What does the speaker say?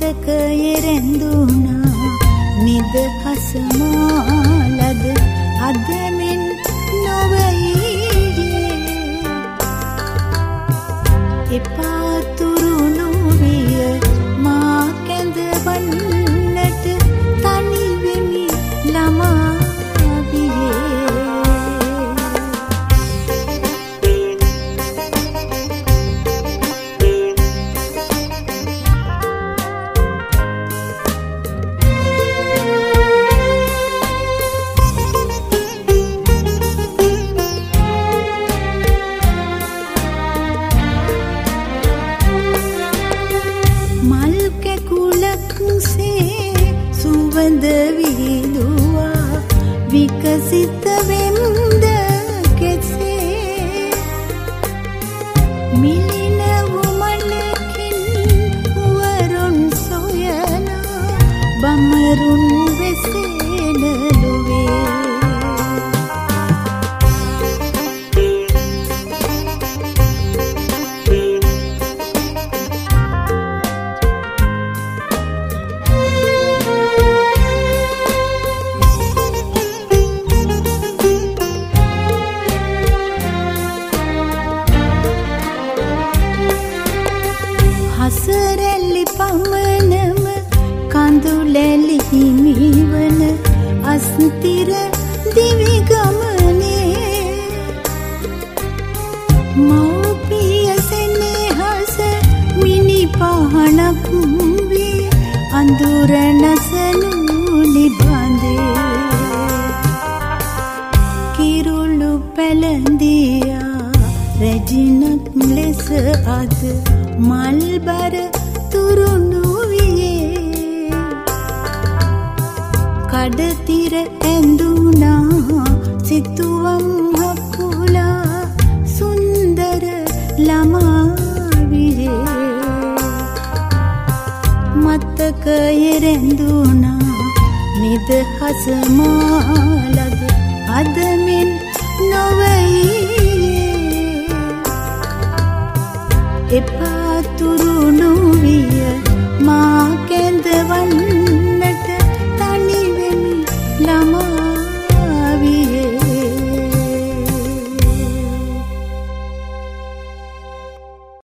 මතකයේ රැඳුණා නිදහස මාලද අද මෙන් නොවේයේ එපා තුරුණු විය මා කැඳවන්නට තනි වෙමි ළමා සුවඳ විහිදුවා විකසිත වෙම්ද කෙසේ මිලින වුමනකින් වරුන් සොයනා බමරුන් වෙසෙන ලොවේ හසරැලි පමණම කඳුලැලි හිමිවන අස්තිර දිවි ගමනේ මෞපිය සෙනෙහස මිනි පහනක් වී අඳුර නැසනු නිබඳේ කිරුළු පැලඳියා රැජිනක් ලෙස අද මල්බර තුරුණු වියේ කඩතිර ඇඳුනා සිතුවම් හකුලා සුන්දර ළමා වියේ මතකයේ රැඳුනා නිදහස මාලද අද මෙන් නොවේයේ එපා තුරුණු විය මා කැඳවන්න